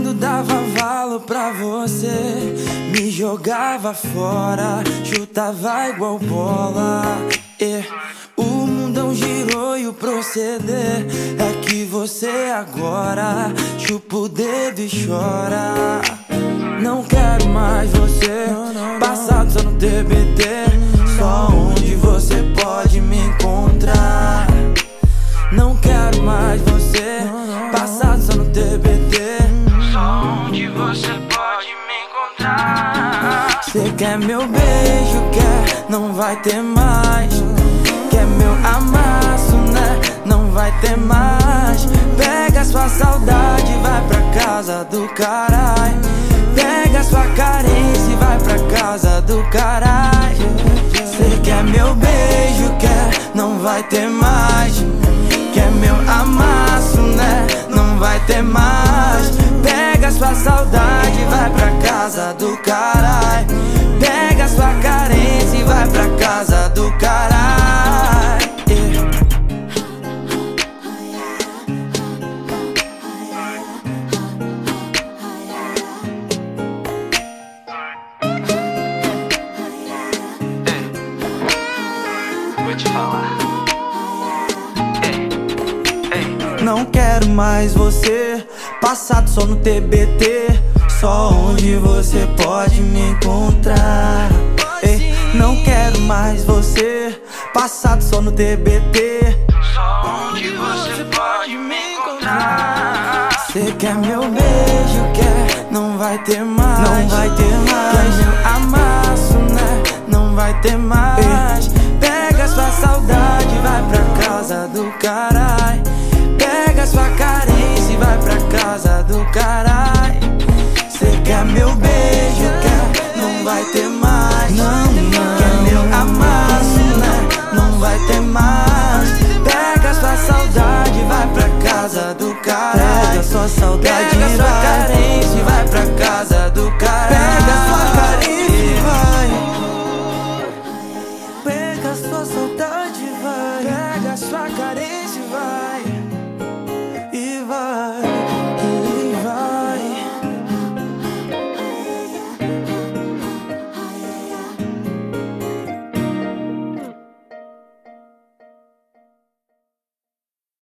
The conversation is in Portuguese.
quando dava valor pra você, me jogava fora, chutava igual bola. O mundão girou e o proceder é que você agora chupa o dedo e chora. Não quero mais você, passado só no TBT, só onde você pode me encontrar. Não quero mais você, passado só no TBT, só onde você pode me encontrar. Cê quer meu beijo, quer, não vai ter mais. Quer meu amasso, né, não vai ter mais. Pega sua saudade e vai pra casa do caralho. Pega sua carência e vai pra casa do caralho. Cê quer meu beijo, quer, não vai ter mais. Quer meu amasso, né, não vai ter mais. Pega sua saudade e vai pra casa do caralho. Pega sua carência e vai pra casa do caralho. Vou te falar. Não quero mais você, passado só no TBT, só onde você pode me encontrar. Não quero mais você, passado só no TBT, Só onde você pode me encontrar. Cê quer meu beijo, quer, não vai ter mais. Não vai ter mais. Quer meu amasso, né, não vai ter mais. Pega sua saudade e vai pra casa do caralho. Pega sua carência e vai pra casa do caralho. Cê quer meu beijo, quer, não vai ter mais.